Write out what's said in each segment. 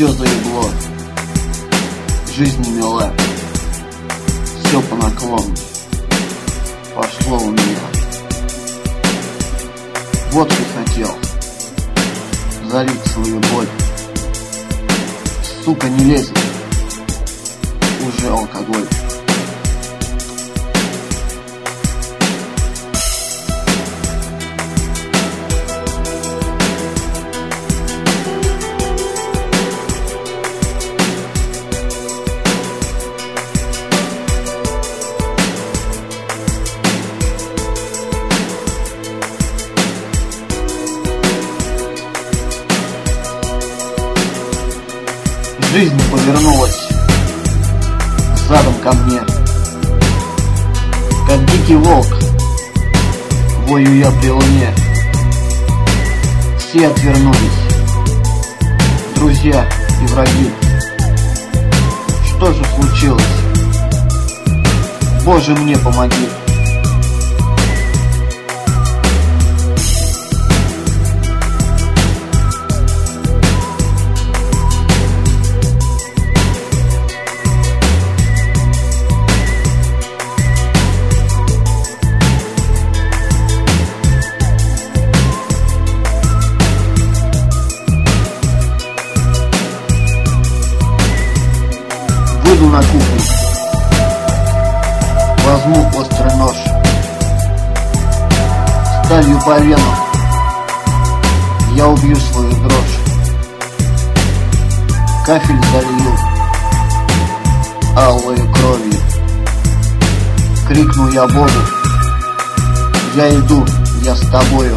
Все заебло, жизнь не мила, все по наклону пошло у меня. Водкой хотел залить свою боль, сука, не лезет уже алкоголь. Жизнь повернулась задом ко мне, как дикий волк, вою я при луне. Все отвернулись, друзья и враги. Что же случилось? Боже, мне помоги. Выйду на кухню, возьму острый нож, сталью по венам я убью свою дрожь. Кафель залью алою кровью, крикну я Богу: я иду, я с тобою.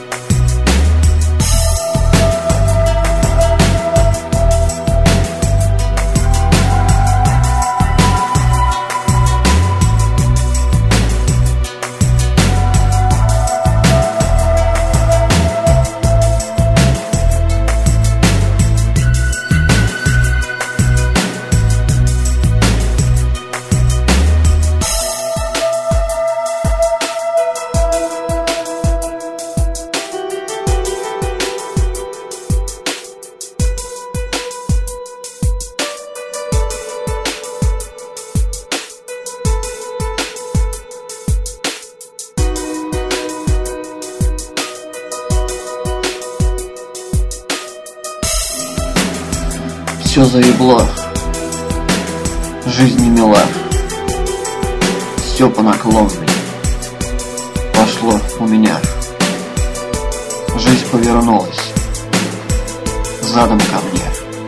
Все заебло, жизнь не мила, все по наклонной пошло у меня. Жизнь повернулась задом ко мне,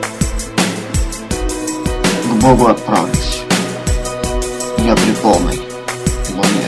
к Богу отправлюсь я при полной луне.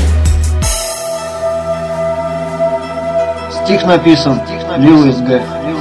Стих написан Льюис Г.